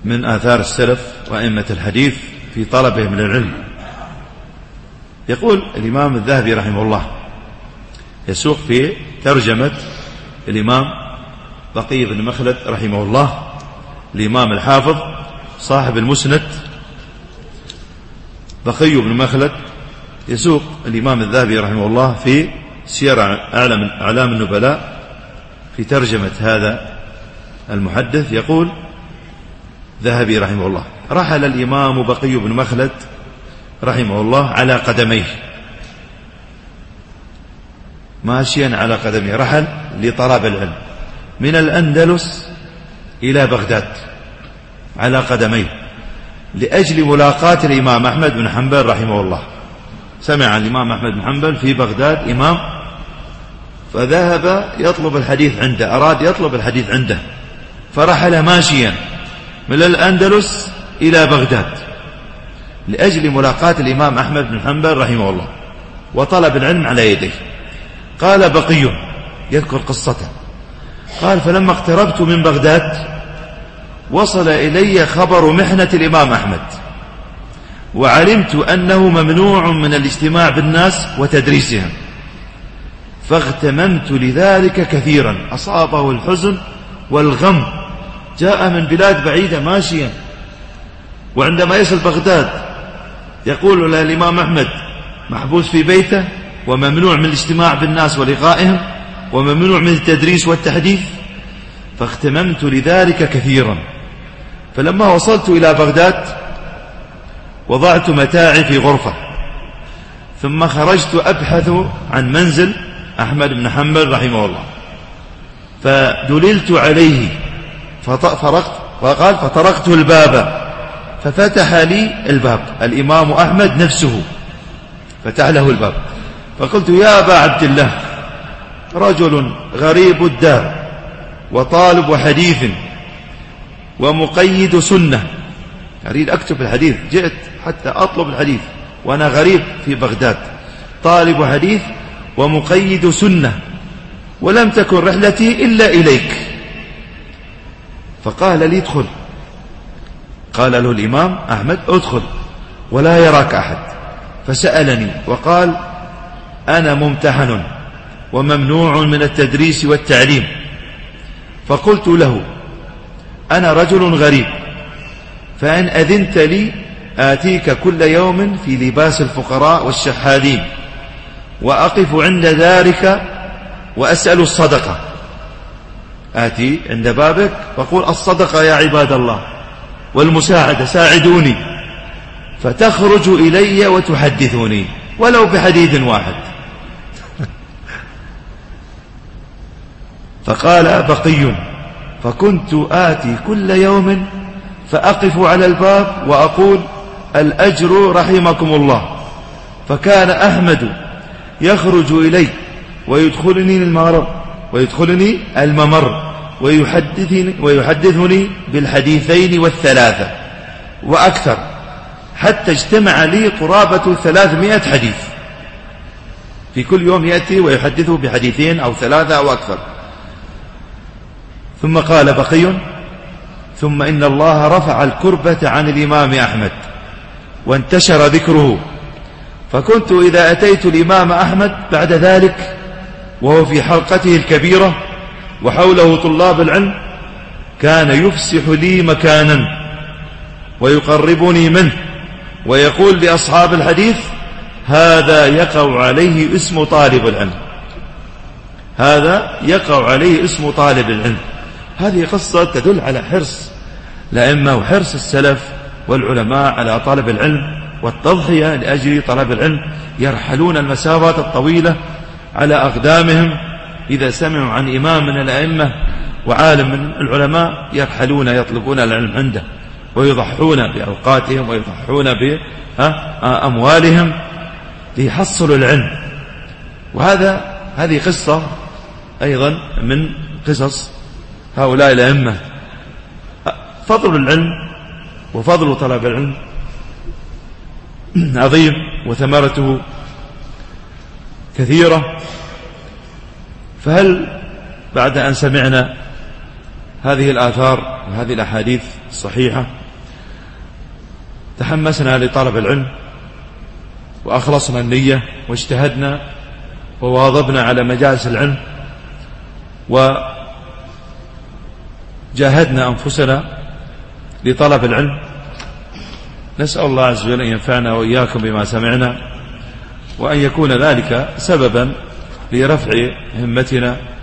من آثار السلف وأئمة الحديث في طلبهم للعلم. يقول الإمام الذهبي رحمه الله يسوق في ترجمة الإمام بقي بن مخلد رحمه الله، الإمام الحافظ صاحب المسند بقي بن مخلد. يسوق الإمام الذهبي رحمه الله في سير أعلام النبلاء في ترجمة هذا المحدث. يقول ذهبي رحمه الله: رحل الإمام بقي بن مخلد رحمه الله على قدميه، ماشيا على قدميه، رحل لطلب العلم من الأندلس إلى بغداد على قدميه لأجل ملاقاة الإمام أحمد بن حنبل رحمه الله. سمع الإمام أحمد بن حنبل في بغداد إمام، فذهب يطلب الحديث عنده، أراد يطلب الحديث عنده، فرحل ماشيا من الأندلس إلى بغداد لأجل ملاقاة الإمام أحمد بن حنبل رحمه الله وطلب العلم على يديه. قال بقي يذكر قصته، قال: فلما اقتربت من بغداد وصل إلي خبر محنة الإمام أحمد، وعلمت أنه ممنوع من الاجتماع بالناس وتدريسهم، فاغتممت لذلك كثيرا. أصابه الحزن والغم، جاء من بلاد بعيدة ماشيا، وعندما يصل بغداد يقول له الإمام أحمد محبوس في بيته وممنوع من الاجتماع بالناس ولقائهم وممنوع من التدريس والتحديث، فاغتممت لذلك كثيرا. فلما وصلت إلى بغداد وضعت متاعي في غرفة، ثم خرجت أبحث عن منزل أحمد بن حنبل رحمه الله، فدللت عليه فطرقت الباب، ففتح لي الباب الإمام أحمد نفسه، فتح له الباب، فقلت: يا أبا عبد الله، رجل غريب الدار وطالب حديث ومقيد سنة، أريد أكتب الحديث، جئت حتى أطلب الحديث وأنا غريب في بغداد، طالب حديث ومقيد سنة، ولم تكن رحلتي إلا إليك. فقال لي: ادخل. قال له الإمام أحمد: ادخل ولا يراك أحد. فسألني وقال: أنا ممتحن وممنوع من التدريس والتعليم. فقلت له: أنا رجل غريب، فإن أذنت لي آتيك كل يوم في لباس الفقراء والشحاذين، وأقف عند ذلك وأسأل الصدقة. آتي عند بابك وأقول: الصدقة يا عباد الله والمساعدة، ساعدوني. فتخرج إلي وتحدثوني ولو بحديث واحد. فقال بقي: فكنت آتي كل يوم فأقف على الباب وأقول: الأجر رحمكم الله. فكان أحمد يخرج إلي ويدخلني الممر ويحدثني بالحديثين والثلاثة وأكثر، حتى اجتمع لي قرابة 300 حديث. في كل يوم يأتي ويحدثه بحديثين أو ثلاثة أو أكثر. ثم قال بقي: ثم إن الله رفع الكربة عن الإمام أحمد وانتشر ذكره، فكنت إذا أتيت الإمام أحمد بعد ذلك وهو في حلقته الكبيرة وحوله طلاب العلم، كان يفسح لي مكانا ويقربني منه، ويقول لأصحاب الحديث: هذا يقع عليه اسم طالب العلم، هذا يقع عليه اسم طالب العلم. هذه قصة تدل على حرص الأئمة وحرص السلف والعلماء على طلب العلم والتضحية لأجل طلب العلم، يرحلون المسافات الطويلة على أقدامهم. إذا سمعوا عن إمام من الأئمة وعالم من العلماء يرحلون يطلبون العلم عنده، ويضحون بأوقاتهم ويضحون بأموالهم ليحصلوا العلم. هذه قصة أيضا من قصص هؤلاء الأئمة. فضل العلم وفضل طلب العلم عظيم وثمرته كثيرة. فهل بعد أن سمعنا هذه الآثار وهذه الأحاديث الصحيحة. تحمسنا لطلب العلم وأخلصنا النية واجتهدنا وواظبنا على مجالس العلم وجاهدنا أنفسنا لطلب العلم. نسأل الله عز وجل أن ينفعنا وإياكم بما سمعنا، وأن يكون ذلك سببا لرفع همتنا